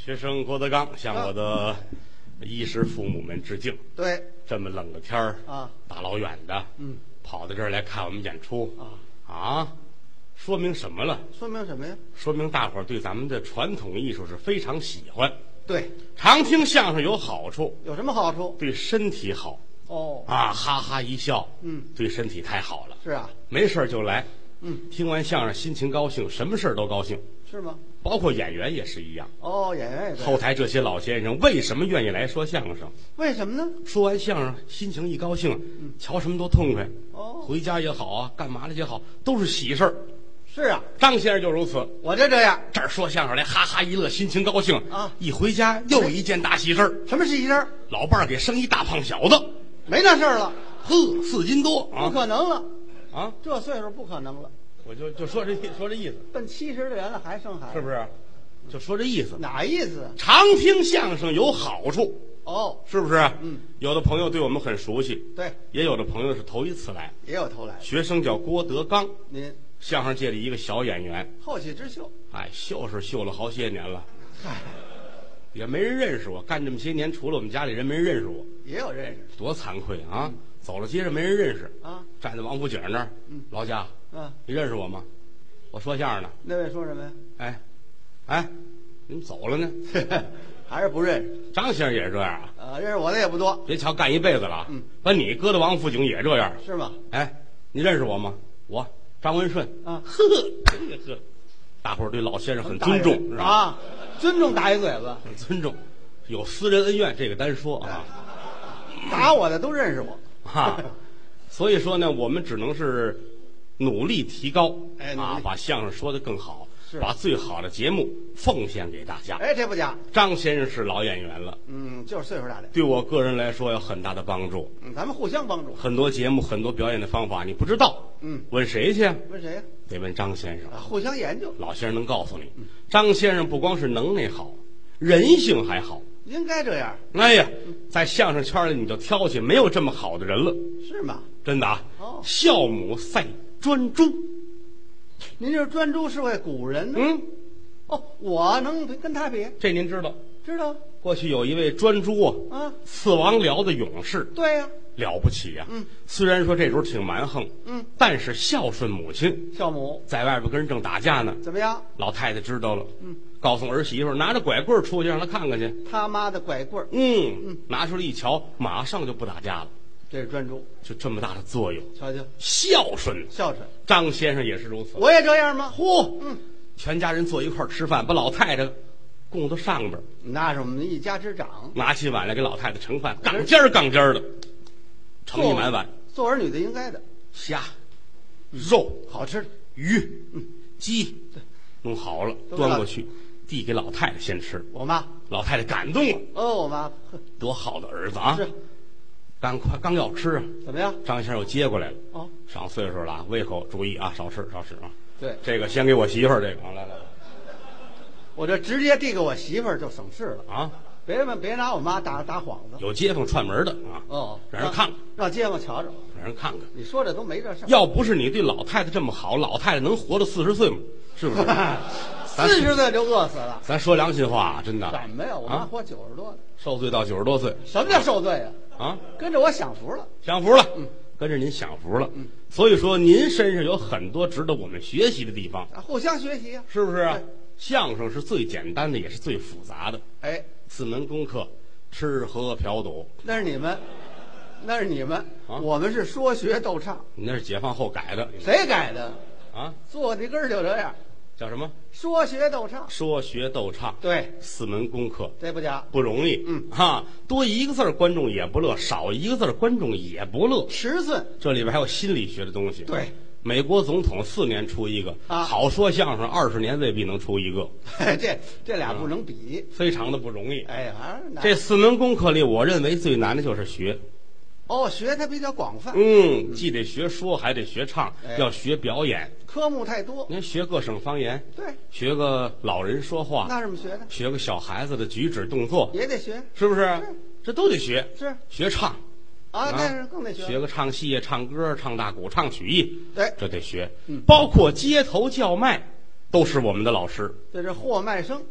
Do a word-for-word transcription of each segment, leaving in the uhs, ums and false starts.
学生郭德纲向我的衣食父母们致敬。 对， 这么冷的天儿啊， 大老远的， 嗯， 跑到这儿来看我们演出啊啊，说明什么了？ 说明什么呀？ 说明大伙儿对咱们的传统艺术是非常喜欢。 对， 常听相声有好处， 有什么好处？ 对身体好哦， 啊，哈哈一笑， 嗯， 对身体太好了。 是啊， 没事儿就来， 嗯， 听完相声心情高兴，什么事儿都高兴， 是吗？ 包括演员也是一样。 哦，演员也对。 后台这些老先生为什么愿意来说相声？ 为什么呢？ 说完相声，心情一高兴，瞧什么都痛快。 哦， 回家也好啊，干嘛了也好，都是喜事儿。 是啊， 张先生就如此， 我就这样。 这儿说相声来，哈哈一乐，心情高兴啊。 一回家又一件大喜事儿， 什么喜事儿？ 老伴儿给生一大胖小子， 没那事儿了， 呵，四斤多啊！ 不可能了啊！ 这岁数不可能了。 我就就说这说这意思， 奔七十的人了还生孩子， 是不是？就说这意思。 哪意思？ 常听相声有好处， 哦， 是不是？ 嗯， 有的朋友对我们很熟悉， 对， 也有的朋友是头一次来。 也有头来。 学生叫郭德纲， 您相声界里一个小演员， 后起之秀。 哎，秀是秀了好些年了， 嗨， 也没人认识我。干这么些年，除了我们家里人，没人认识我， 也有认识多惭愧啊！走了街上没人认识， 啊。 站在王府井那儿， 嗯老家， 嗯， 你认识我吗？我说相声呢。 那位说什么呀？ 哎，哎，你们走了呢？ 还是不认识？ 张先生也是这样啊。 呃，认识我的也不多， 别瞧干一辈子了啊， 嗯， 把你搁到王府井也这样。 是吗？ 哎，你认识我吗？我张文顺啊， 呵，这个呵，大伙儿对老先生很尊重，是吧？ 啊，尊重打一嘴巴， 很尊重，有私人恩怨，这个单说啊。 打我的都认识我。 哈，所以说呢，我们只能是努力提高， 哎努力啊，把相声说得更好， 是把最好的节目奉献给大家。 哎，这不假。 张先生是老演员了， 嗯，就是岁数大点。 对我个人来说有很大的帮助。 嗯，咱们互相帮助。 很多节目、很多表演的方法你不知道， 嗯， 问谁去？ 问谁呀？ 得问张先生。 啊，互相研究。 老先生能告诉你，张先生不光是能耐好，人性还好。 应该这样。 哎呀，在相声圈里你就挑去，没有这么好的人了， 是吗？ 真的啊！ 哦孝母赛专诸。 您这专诸是位古人呢？ 嗯， 哦，我能跟他比？ 这您知道？ 知道过去有一位专诸啊， 啊？ 刺王僚的勇士， 对呀、 了不起呀、 嗯， 虽然说这时候挺蛮横， 嗯， 但是孝顺母亲， 孝母在外边跟人正打架呢。 怎么样？ 老太太知道了， 嗯， 告诉儿媳妇拿着拐棍出去让她看看去。 他妈的拐棍儿， 嗯嗯， 拿出来一瞧，马上就不打架了， 这是专诸。 就这么大的作用。 瞧瞧， 孝顺， 孝顺。 张先生也是如此。 我也这样吗？ 嚯， 嗯， 全家人坐一块儿吃饭，把老太太供到上边儿， 那是我们一家之长， 拿起碗来给老太太盛饭，杠尖儿杠尖儿的，盛一满碗， 做儿女的应该的， 虾、肉、 好吃的。 鱼、鸡，弄好了都端过去，递给老太太先吃。 我妈， 老太太感动了， 哦，我妈，呵， 多好的儿子啊！ 是， 刚快刚要吃啊， 怎么样？ 张先生又接过来了。 哦， 上岁数了啊，胃口注意啊，少吃少吃啊。 对， 这个先给我媳妇儿这个啊，来来来我这直接递给我媳妇儿就省事了， 啊， 别别拿我妈打打幌子。 有街坊串门的啊， 哦， 让人看看， 让街坊瞧瞧。 让人看看。 你说这都没这事儿。 要不是你对老太太这么好，老太太能活到四十岁吗？是不是？咱四十岁就饿死了。 咱说良心话啊，真的。 怎么呀？我妈啊活九十多了。 受罪到九十多岁什么叫受罪呀？ 啊， 跟着我享福了。 享福了。 嗯， 跟着您享福了。嗯，所以说您身上有很多值得我们学习的地方， 啊，互相学习呀。 是不是啊对？ 相声是最简单的，也是最复杂的。 哎， 四门功课：吃喝嫖赌。 那是你们，那是你们， 啊我们是说学逗唱。 你那是解放后改的谁改的？ 啊？ 坐的根儿就这样， 叫什么？ 说学逗唱。 说学逗唱。 对， 四门功课这不假。 不容易。 嗯哈，多一个字儿观众也不乐，少一个字儿观众也不乐。 尺寸。 这里边还有心理学的东西。 对， 美国总统四年出一个， 啊好说相声二十年未必能出一个， 这这俩不能比。 非常的不容易。 哎，还是难这四门功课里，我认为最难的就是学。 哦，学它比较广泛， 嗯，既得学说，还得学唱， 哎要学表演。 科目太多。 您学各省方言， 对， 学个老人说话， 那怎么学的？ 学个小孩子的举止动作， 也得学。 是不是？ 是这都得学。 是学唱啊，那是更得学。 学个唱戏、唱歌、唱大鼓、唱曲艺， 对， 这得学。 嗯包括街头叫卖，都是我们的老师。 这是货卖声。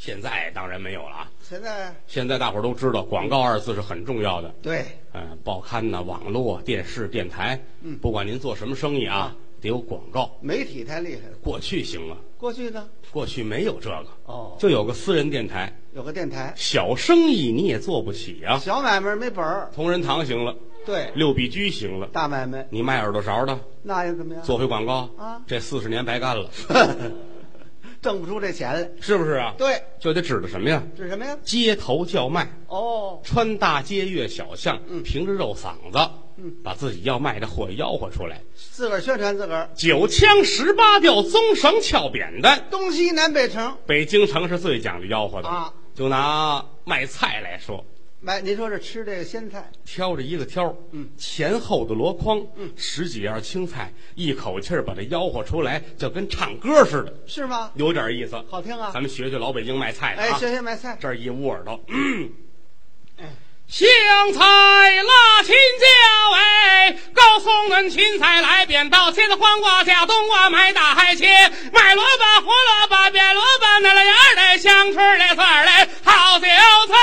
现在当然没有了啊。 现在现在大伙儿都知道，广告二字是很重要的。 对， 嗯，报刊呐、网络、电视、电台， 嗯不管您做什么生意啊， 啊得有广告。 媒体太厉害了。 过去行了， 过去呢， 过去没有这个， 哦， 就有个私人电台， 有个电台， 小生意你也做不起啊。 小买卖没本儿。 同仁堂行了， 对， 六必居行了， 大买卖你卖耳朵勺的， 那又怎么样？ 做回广告啊这四十年白干了， 挣不出这钱来。 是不是啊？ 对， 就得指的什么呀？ 这是什么呀？ 街头叫卖， 哦， 穿大街越小巷， 嗯凭着肉嗓子， 嗯， 把自己要卖的货吆喝出来。 自个儿宣传自个儿。 九腔十八调，棕绳翘扁担。 东西南北城北京城是最讲究吆喝的啊。 就拿卖菜来说， 买，您说这吃这个鲜菜， 挑着一个挑， 嗯， 前后的箩筐， 嗯， 十几样青菜，一口气儿把它吆喝出来，就跟唱歌似的， 是吗？ 有点意思。 好听啊！ 咱们学学老北京卖菜的啊。 哎，学学买菜。 这儿一捂耳朵，嗯哎， 香菜辣青椒，哎，高松嫩芹菜来扁豆，茄子黄瓜加冬瓜买大海茄，买萝卜胡萝卜变萝卜，那了芽儿嘞香椿儿嘞蒜儿嘞好韭菜。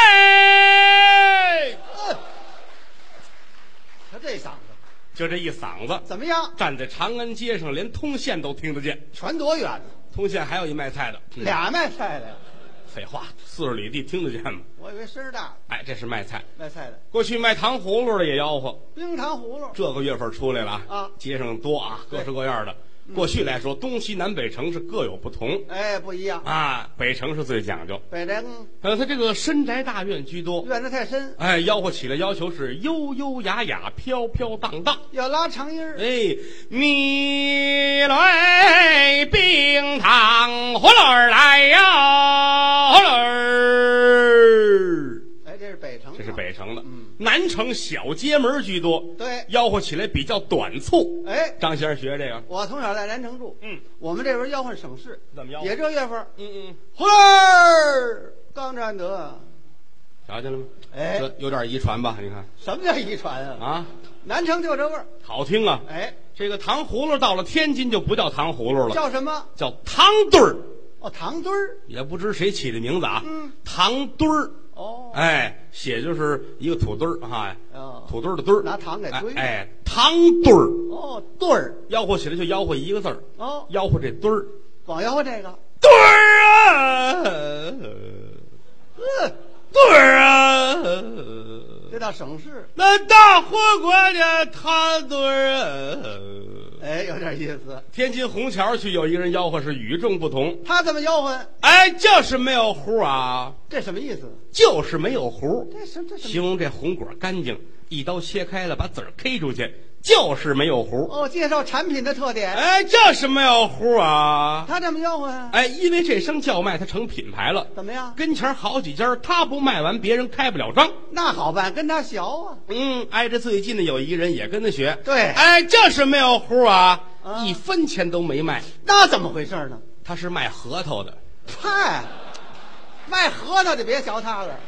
嗯，他这嗓子就这一嗓子， 怎么样？ 站在长安街上，连通县都听得见。 传多远呢？ 通县还有一卖菜的，嗯俩卖菜的， 废话，四十里地听得见吗？ 我以为声儿大。 哎，这是卖菜。 卖菜的过去卖糖葫芦的也吆喝， 冰糖葫芦。 这个月份出来了啊街上多啊，各式各样的。过去来说，东西南北城是各有不同哎，不一样。 啊，北城是最讲究， 北城呃，它这个深宅大院居多， 院子太深， 哎，吆喝起来要求是悠悠雅雅、飘飘荡荡。 要拉长音儿。 哎，米来冰糖葫芦儿来哟，葫芦儿。 哎，这是北城。 这是北城的， 嗯， 南城小街门居多， 对， 吆喝起来比较短促。 哎， 张先生学这个， 我从小在南城住， 嗯， 我们这边吆喝省市， 怎么吆喝？ 也这月份， 嗯嗯， 葫芦儿刚占得。 瞧见了吗？ 哎， 这有点遗传吧？你看什么叫遗传啊？ 啊， 南城就这味儿。 好听啊！ 哎， 这个糖葫芦到了天津就不叫糖葫芦了， 叫什么？ 叫糖墩儿。 哦，糖墩儿。 也不知谁起的名字啊， 嗯， 糖墩儿。 哦， 哎，写就是一个土墩儿啊， 哦， 土墩儿的墩儿， 拿糖给堆。 哎，哎，糖墩儿。 哦，墩儿。 吆喝起来就吆喝一个字儿， 哦， 吆喝这墩儿， 光吆喝这个。 墩儿啊， 嗯， 墩儿啊， 这叫省市。 那大火锅的糖墩儿啊。 哎，有点意思。 天津虹桥区有一个人吆喝是与众不同， 他怎么吆喝？ 哎，就是没有核啊， 这什么意思？ 就是没有核， 这什这什么？ 形容这红果干净，一刀切开了，把籽儿 K 出去，就是没有核。 哦，介绍产品的特点。 哎，就是没有核啊。 他怎么吆喝呀？ 哎，因为这声叫卖，它成品牌了。 怎么样？ 跟前好几家，他不卖完，别人开不了张。 那好办，跟他学啊。 嗯，挨着最近的有一个人也跟他学。 对， 哎，就是没有核啊， 啊一分钱都没卖。 那怎么回事呢？ 他是卖核桃的。 嗨，卖核桃的别学他了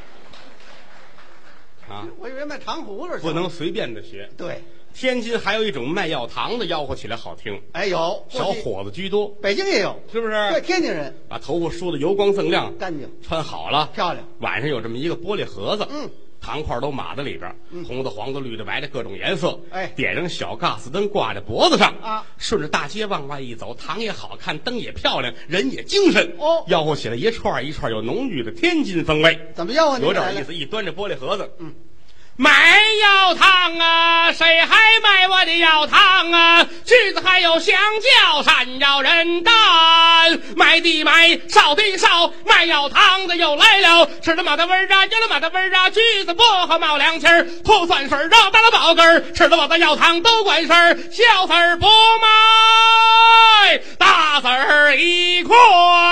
啊， 我以为卖糖葫芦。 不能随便的学。 对， 天津还有一种卖药糖的，吆喝起来好听。 哎，有小伙子居多， 北京也有， 是不是？ 对，天津人把头发梳得油光锃亮， 干净穿好了， 漂亮。 晚上有这么一个玻璃盒子， 嗯， 糖块都码在里边， 嗯红的、黄的、绿的、白的，各种颜色。 哎点上小 gas 灯挂在脖子上啊， 顺着大街往外一走，糖也好看，灯也漂亮，人也精神。 哦吆喝起来一串一串有浓郁的天津风味， 怎么吆喝？ 有点意思。一端着玻璃盒子， 嗯。 卖药糖啊，谁还卖我的药糖啊？橘子还有香蕉，山药人丹，卖的卖，烧的烧，卖药糖的又来了，吃了马的味儿啊，有了马的味儿啊，橘子薄荷冒凉气儿，吐酸水儿啊，打了饱嗝儿，吃了我的药糖都管事儿，小子儿不卖，大子儿一块。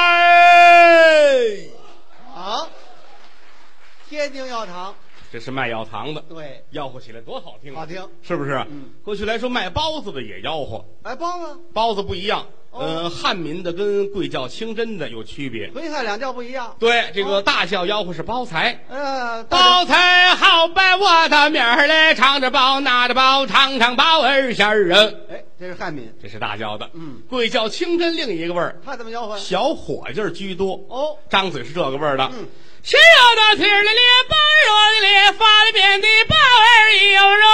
好，天津药糖。 这是卖药糖的， 对， 吆喝起来多好听， 好听， 是不是？ 嗯， 过去来说卖包子的也吆喝， 哎，包子， 包子不一样， 哦呃，汉民的跟贵教清真的有区别。 徽汉两教不一样。 对，这个哦大教吆喝是包财， 呃， 包财好摆我的面儿嘞，唱着包，拿着包，尝尝包儿馅儿啊。 哎， 这是汉民， 这是大叫的。 嗯， 贵叫清真另一个味儿， 他怎么吆喝？ 小伙计儿居多。 哦， 张嘴是这个味儿的。 嗯， 先要到天儿的咧，棒热的咧，发了边的棒儿又热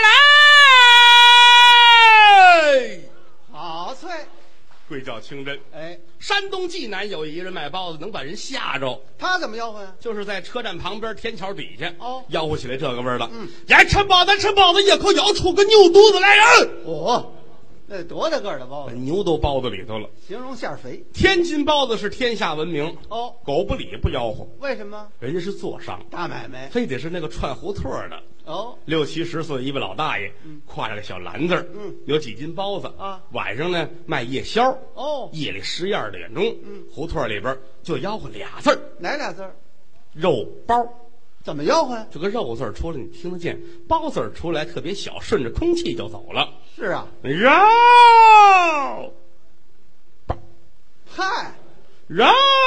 来。 好脆。 贵叫清真。 哎， 山东济南有一个人卖包子，能把人吓着。 他怎么吆喝呀？ 就是在车站旁边天桥底下， 哦， 吆喝起来这个味儿了。 嗯， 呀，吃包子吃包子，一口咬出个牛肚子来人。 哦，那多大个儿的包子？ 牛都包子里头了。 形容馅儿肥。 天津包子是天下闻名。 哦， 狗不理不吆喝。 为什么？ 人家是做商， 大买卖。 非得是那个串胡同的。 哦， 六七十岁一位老大爷， 嗯， 挎着个小篮子， 嗯， 有几斤包子啊。 晚上呢卖夜宵。 哦， 夜里十一二点钟， 嗯， 胡同里边就吆喝俩字儿， 哪俩字儿？ 肉包。 怎么吆喝呀？ 这个肉字儿出来你听得见，包字儿出来特别小，顺着空气就走了。 是啊， 肉包， 嗨， 肉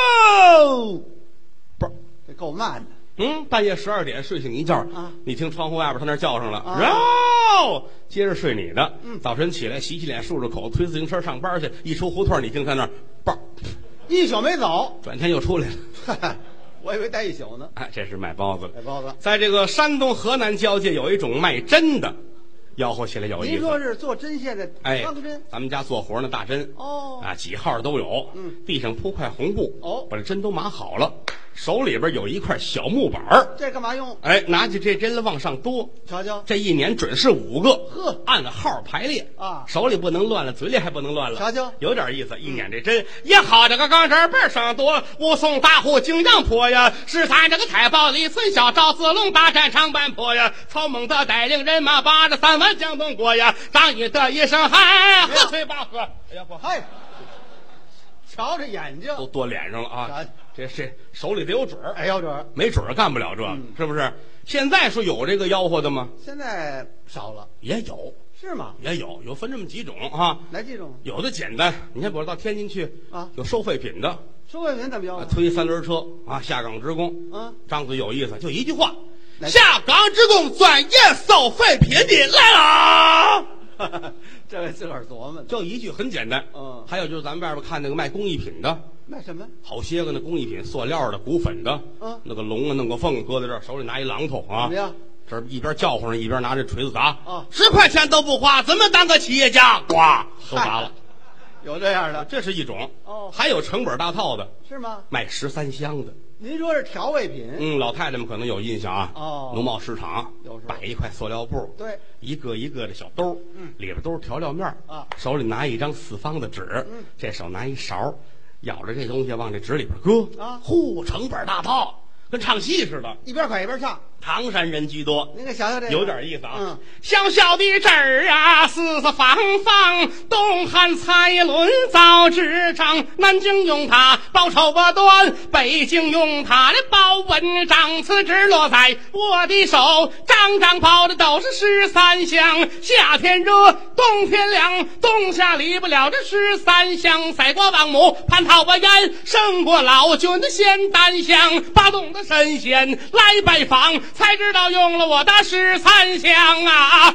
包， 这够慢的。 嗯，半夜十二点睡醒一觉啊， 你听窗户外边他那叫上了， 啊， 肉，接着睡你的。 嗯， 早晨起来洗洗脸漱漱口，推自行车上班去，一出胡同你听他那儿包， 一宿没走， 转天又出来了。 哈哈，我以为待一宿呢。 哎，这是卖包子。 卖包子， 在这个山东河南交界有一种卖针的，吆喝起来有意思。 您说是做针线的哎， 钢针？ 咱们家做活那大针哦， 啊，几号都有。 嗯， 地上铺块红布， 哦， 把这针都码好了，手里边有一块小木板儿， 这干嘛用？ 哎，拿起这针来往上多， 瞧瞧， 这一年准是五个， 呵， 按个号排列啊， 手里不能乱了，嘴里还不能乱了， 瞧瞧， 有点意思。一捻这针，也好这个钢针背上多，武松大虎景阳坡呀，十三这个太保李存孝赵子龙大战长坂坡呀，曹孟德带领人马把这三万江东过呀，张翼德一声喊，喝催八喝，哎呀不， 嗨，瞧着眼睛都多脸上了啊！这这手里得有准儿， 哎，有准儿， 没准儿干不了这， 嗯， 是不是？现在说有这个吆喝的吗？ 现在少了， 也有， 是吗？ 也有，有分这么几种啊。 哪几种？ 有的简单，你看，比如到天津去啊， 有收废品的， 收废品怎么吆喝？ 推三轮车啊，下岗职工， 嗯， 张嘴有意思，就一句话：下岗职工专业收废品的来了。 这位自个儿琢磨， 就一句很简单。 嗯， 还有就是咱们外边看那个卖工艺品的， 卖什么？ 好些个那工艺品，塑料的、骨粉的， 嗯， 那个龙啊，弄个凤搁在这儿，手里拿一榔头啊， 怎么样？ 这一边叫唤着一边拿着锤子砸， 啊， 十块钱都不花，怎么当个企业家？呱，都砸了。 有这样的， 这是一种。 哦， 还有成本大套的， 是吗？ 卖十三香的。 您说是调味品？ 嗯，老太太们可能有印象啊。 哦， 农贸市场有时候摆一块塑料布， 对， 一个一个的小兜， 嗯， 里边都是调料面啊， 手里拿一张四方的纸， 嗯， 这手拿一勺，舀着这东西往这纸里边搁啊， 呼，成本大套，跟唱戏似的， 一边快一边唱。 唐山人居多， 您给想想这个， 有点意思啊。 嗯， 小小的汁儿啊，四四方方，东汉蔡伦造纸张，南京用它包绸帛缎，北京用它的包文章。此纸落在我的手，张张包的都是十三香。夏天热，冬天凉，冬夏离不了这十三香。赛过王母蟠桃不言，胜过老君的仙丹香。八洞的神仙来拜访，才知道用了我的十三香啊！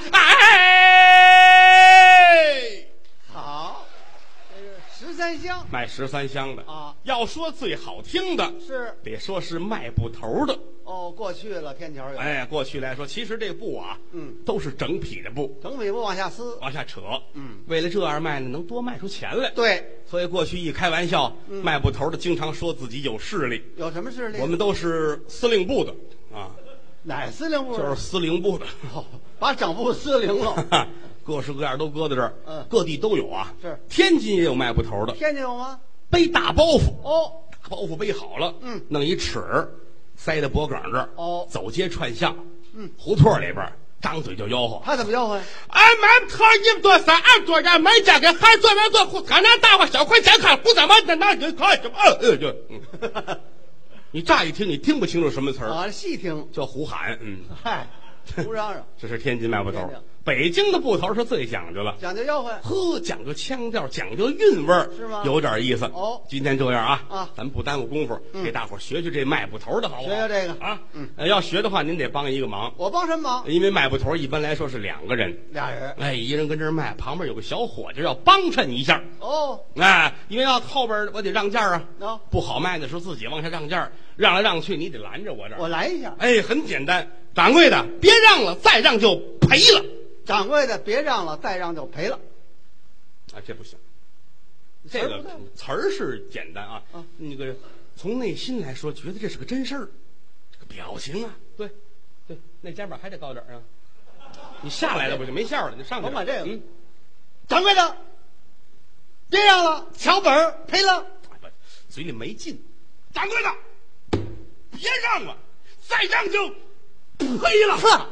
哎， 好，这是十三香， 卖十三香的啊。 要说最好听的， 是得说是卖布头的。 哦，过去了天桥有。 哎，过去来说，其实这布啊， 嗯， 都是整匹的布， 整匹布往下撕， 往下扯。 嗯， 为了这样卖呢，能多卖出钱来。 对， 所以过去一开玩笑， 嗯， 卖布头的经常说自己有势力。 有什么势力？ 我们都是司令部的啊。 哪司令部？ 就是司令部的， 哦，把整部司令了， 各式各样都搁在这儿， 嗯， 各地都有啊。 是， 天津也有卖布头的。 天津有吗？ 背大包袱， 哦， 大包袱背好了， 嗯， 弄一尺塞在脖梗这儿， 哦， 走街串巷， 嗯， 胡同里边张嘴就吆喝。 他怎么吆喝呀？ 俺买头一多三，二多人买家给孩子们做胡，俺那大伙小块钱看胡怎么那那就看什么？呃就，你乍一听你听不清楚什么词儿啊，细听叫胡喊，嗯， 嗨，胡嚷嚷。 这是天津卖布头。 北京的布头是最讲究了， 讲究吆喝， 呵，讲究腔调，讲究韵味儿， 是吗？ 有点意思。 哦， 今天这样啊， 啊， 咱不耽误功夫， 嗯、 给大伙学学这卖布头的好不好？ 学学这个啊， 嗯， 呃，要学的话，您得帮一个忙。 我帮什么忙？ 因为卖布头一般来说是两个人， 俩人， 哎，一人跟这儿卖，旁边有个小伙计要帮衬一下。 哦， 哎，因为要后边我得让价啊， 哦， 不好卖的时候自己往下让价，让来让去你得拦着我这儿。 我来一下。 哎，很简单，掌柜的别让了，再让就赔了。 掌柜的别让了，再让就赔了。 啊，这不行。这个词儿是简单啊， 啊那个从内心来说，觉得这是个真事儿。这个表情啊，对，对，那肩膀还得高点啊。你下来了不就没笑了？你上去。 甭管这个。 嗯， 掌柜的，别让了，瞧本儿赔了。 嘴里没劲。掌柜的，别让了，再让就赔了。 呵，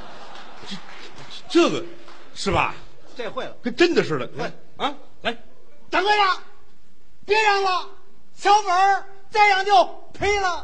这个是吧？ 这会了， 跟真的似的。 对啊，来， 掌柜的，别让了，瞧本儿，再让就赔了。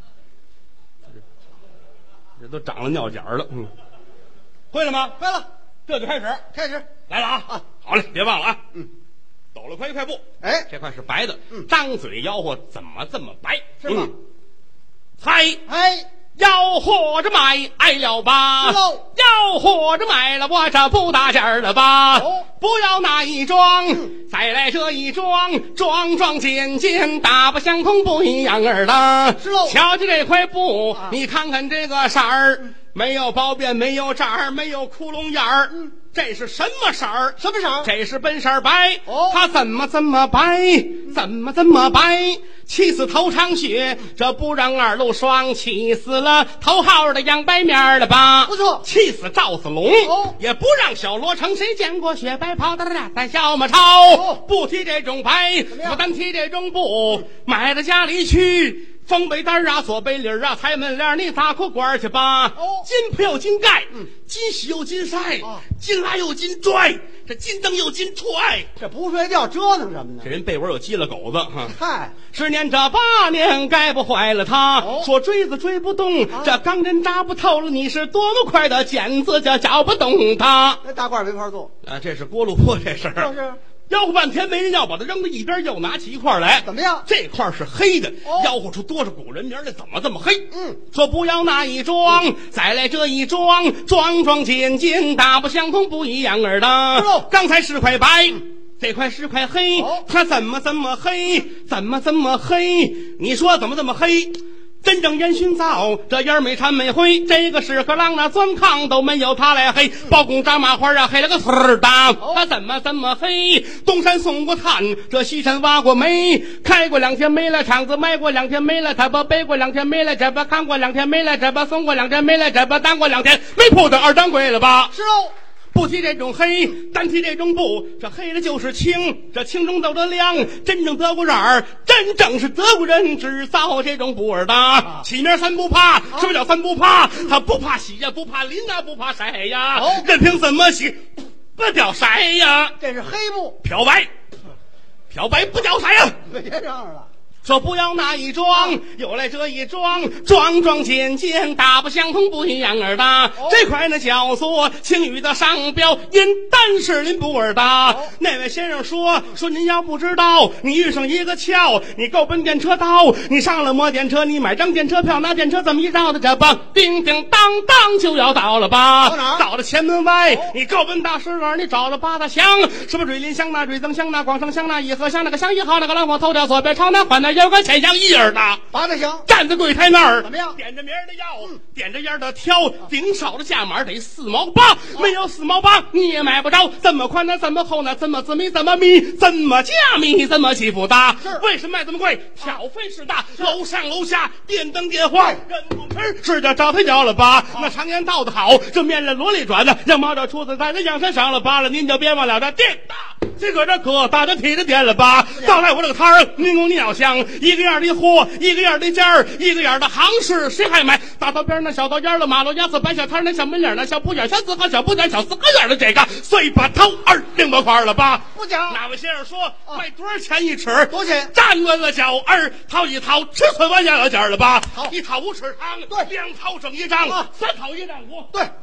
这都长了尿角了。嗯，会了吗？ 会了， 这就开始， 开始来了啊！ 啊， 好嘞，别忘了啊。 嗯， 抖了快一块布， 哎， 这块是白的。 嗯， 张嘴吆喝怎么这么白？ 是吗？ 嗯、猜。 哎。 吆喝着买，挨了吧？吆喝着买了，我这不大件儿了吧？ 哦， 不要那一桩， 嗯、 再来这一桩，桩桩件件大不相同，不一样儿的。 是喽。 瞧瞧这块布， 啊、 你看看这个色儿， 嗯、 没有包边，没有褶儿，没有窟窿眼儿。 嗯， 这是什么色儿？ 什么色儿？ 这是本色白。 哦， 它怎么这么白？怎么这么白？气死头长血，这不让二路双，气死了头号的杨白面了吧？ 不错， 气死赵子龙， 哦， 也不让小罗成。谁见过雪白袍的带小马超？ 哦， 不提这种白，不单提这种布，买到家里去。风背单啊，左背领啊，抬门帘，你打裤管去吧。 哦， 金铺又金盖， 嗯， 金洗又金晒， 哦， 金拉又金拽，这金蹬又金踹， 这不睡觉折腾什么呢？ 这人被窝有鸡了狗子哈。 嗨， 十年这八年，该不坏了他。 哦， 说追子追不动， 啊、 这钢针扎不透了，你是多么快的剪子，就绞不动他。 那大褂没法做啊，这是锅炉坡这事儿。 就是。 吆喝半天没人要，把它扔到一边，又拿起一块来。 怎么样？ 这块是黑的， 哦、 吆喝出多少古人名来，怎么这么黑？ 嗯， 说不要那一桩，嗯、再来这一桩，桩桩件件大不相同，不一样儿的。刚才是块白。嗯，这块是块黑， 哦、 它怎么这么黑？怎么这么黑？你说怎么这么黑？真正烟熏灶，这烟没掺没灰，这个屎壳郎那钻炕都没有他来黑。包公扎麻花啊，黑了个呲儿的，他怎么这么黑？东山送过炭，这西山挖过煤，开过两天没了厂子，卖过两天没了，这不背过两天没了，这不看过两天没了，这不送过两天没了，这不当过两天没铺的二掌柜了吧？ 是喽。 不提这种黑，单提这种布，这黑的就是青，这青中透着亮。真正德国人儿，真正是德国人制造这种布儿的。啊、起名三不怕，什么叫三不怕？他不怕洗呀，不怕淋啊，不怕晒呀， 哦、 任凭怎么洗，不掉色呀。 这是黑布， 漂白，漂白不掉色呀。 别嚷嚷了。 说不要那一桩，又来这一桩，桩桩件件大不相同，不一样儿的。哦、这块呢叫做青雨的商标，因单是林布尔的。哦、那位先生说说您要不知道，你遇上一个桥，你够奔电车道，你上了摩电车，你买张电车票，拿电车这么一绕的，这吧，叮叮当当就要到了吧？ 到哪儿？ 到了前门外， 哦、 你够奔大石栏，你找了八大乡，什么瑞林乡那瑞增乡那广城乡那颐和乡那个乡一号那个老火头条左边朝南环南。有个钱香一人的， 八大香站在柜台那儿， 怎么样？ 点着名的要，嗯、点着烟的挑，顶少的价码得四毛八，哦、没有四毛八你也买不着。怎么宽呢？怎么厚呢？怎么紫米？怎么密？怎么加密？怎么起复大？ 是为什么卖这么贵？挑费是大，楼上楼下电灯电话，人不盆是叫招他要了吧？那常言道的好，这面了萝莉转的，羊毛这出子在这阳山上了疤了，您就别忘了这店大。这个这可大着提着点了吧？到来我这个摊儿，民工鸟香，一个样的货，一个样的价儿，一个样的行市，谁还买？大道边那小道沿了，马路牙子摆小摊那小门脸那小铺眼小四合小铺点小四合眼的这个，碎把头二零多块了吧？ 不讲。 哪位先生说卖多少钱一尺？ 多钱？ 站稳了脚二掏一掏，尺寸完要了件了吧？ 好， 一掏五尺长， 对， 两掏整一张， 啊、 三掏一丈五， 对。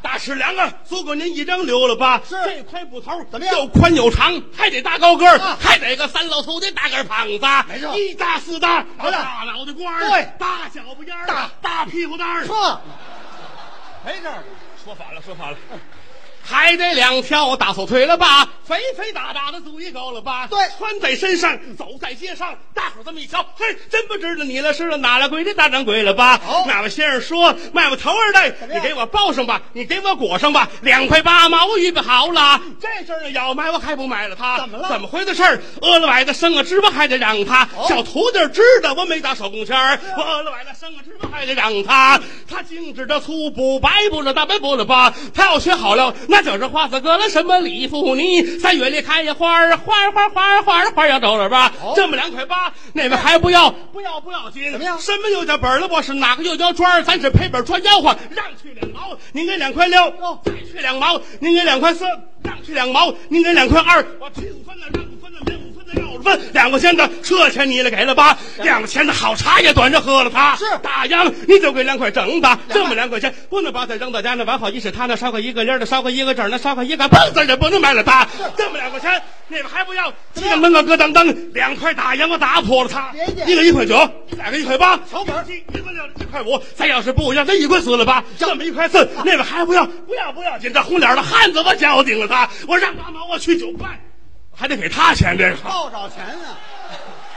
大尺两个，足够您一张溜了吧？ 是这块布头怎么样又宽又长，还得大高个儿、 啊还得个三老头的大个胖子， 没错一大四大， 好的大脑袋瓜儿对大脚巴眼儿大大屁股蛋儿。 错，没事儿， 说反了，说反了。还得两条大粗腿了吧，肥肥大大的足一高了吧？ 对穿在身上，走在街上，大伙儿这么一瞧，嘿，真不知道你了是了哪了鬼的大掌柜了吧？ 好那位先生说，卖我头儿的， 么样你给我包上吧，你给我裹上吧，两块八毛我预备好了。这阵儿要买我还不买了他？ 怎么了怎么回的事儿？饿了崴的生个芝麻还得让他， 哦小徒弟知道我没打手工钱儿，我饿了崴的生个芝麻还得让他，他精致的粗布白布了大白布了吧？他要学好了，那就是花子哥了什么李富尼，三月里开呀花儿花儿花儿花儿花儿花儿要走了吧？ 哦这么两块八，那位还不要？不要不要紧？ 怎么样什么又叫本儿了？我是哪个又叫砖儿？咱是赔本赚吆喝，让去两毛，您给两块六， 哦再去两毛，您给两块四，让去两毛，您给两块二，我去五分的，让五分的，免五分的，让五分，两块钱的车钱你也给了吧？两块钱的好茶也端着喝了它。 是大洋，你就给两块整的，这么两块钱不能把它扔到家那完好意思，他那烧个一个零的，烧个一个整的，烧个一个蹦子的，不能卖了它。这么两块钱，那个还不要？几个门个咯噔噔，两块大洋我打破了它。 别介一个一块九，再个一块八， 小本儿一个六一块五，咱要是不要，咱一块四了吧？这么一块四，那个还不要？不要不要紧，这红脸的汉子我交定了他，我让八毛我去九块，还得给他钱这个。 报找钱呢。